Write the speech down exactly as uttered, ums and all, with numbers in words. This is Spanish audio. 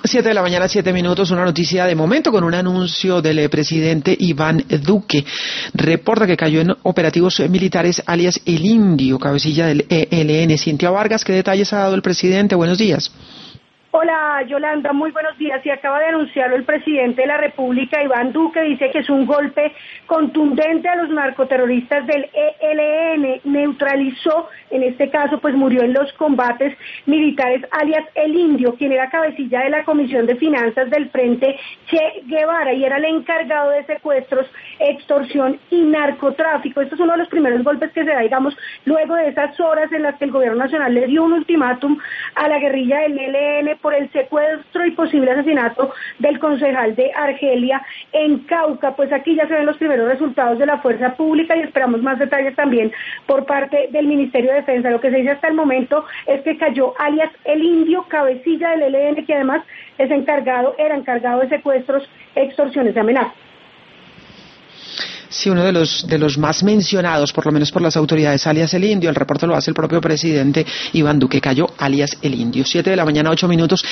Siete de la mañana, siete minutos, una noticia de momento con un anuncio del eh, presidente Iván Duque. Reporta que cayó en operativos eh, militares alias El Indio, cabecilla del E L N. Cintia Vargas, ¿qué detalles ha dado el presidente? Buenos días. Hola Yolanda, muy buenos días. Y acaba de anunciarlo el presidente de la República, Iván Duque, dice que es un golpe contundente a los narcoterroristas del E L N. Neutralizó, en este caso, pues murió en los combates militares, alias El Indio, quien era cabecilla de la Comisión de Finanzas del Frente Che Guevara y era el encargado de secuestros, extorsión y narcotráfico. Esto es uno de los primeros golpes que se da, digamos, luego de esas horas en las que el gobierno nacional le dio un ultimátum a la guerrilla del E L N por el secuestro y posible asesinato del concejal de Argelia en Cauca. Pues aquí ya se ven los primeros resultados de la fuerza pública y esperamos más detalles también por parte del Ministerio de Defensa. Lo que se dice hasta el momento es que cayó alias El Indio, cabecilla del E L N, que además es encargado, era encargado de secuestros, extorsiones y amenazas. Sí, uno de los de los más mencionados, por lo menos por las autoridades, alias El Indio. El reporte lo hace el propio presidente Iván Duque. Cayó alias El Indio. Siete de la mañana, ocho minutos.